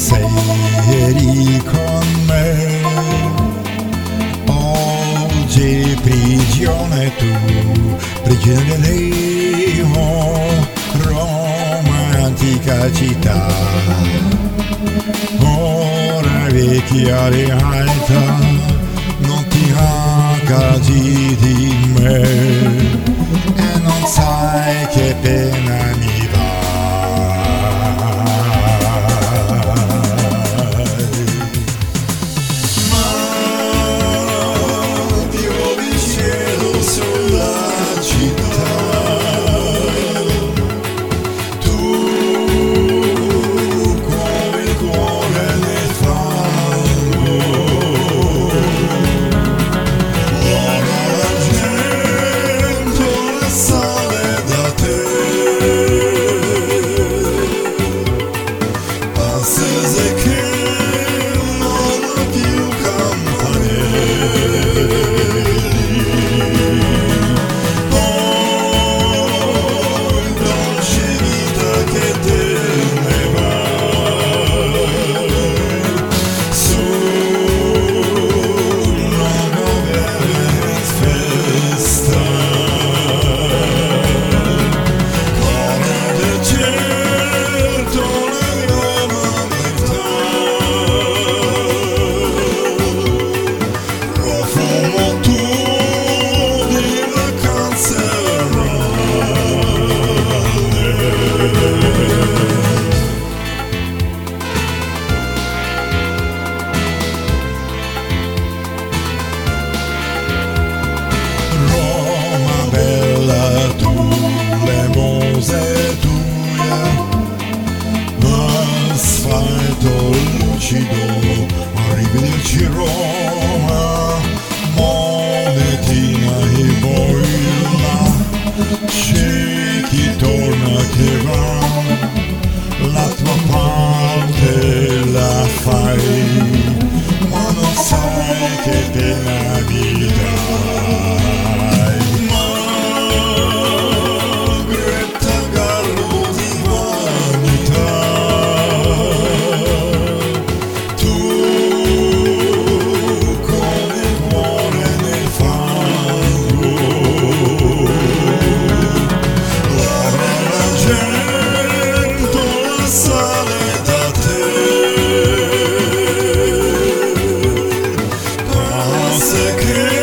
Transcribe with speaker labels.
Speaker 1: eri con me. Oggi prigione tu, prigione dell'io, romantica città. Ora vecchia realtà, non ti accorgi di me e non sai che pena mi dai. Ma piove il cielo sulla città, tu come il cuore nel fango. Ora la gente sale da te, passese che non ha più campanelli. Poi dolce vita che te ne vai sulla nave festa. Corre del certo la mia libertà, profumo tuo di vacanze Roma bella, tu le mose tue, asfalto lucido, arrivederci Roma, monetina e boilla, c'è chi torna che va, la tua parte la fai, ma non sai che pena mi dai. Magretta gallo di vanità, tu come il cuore nel fango. Ora la gente sale da te, passa che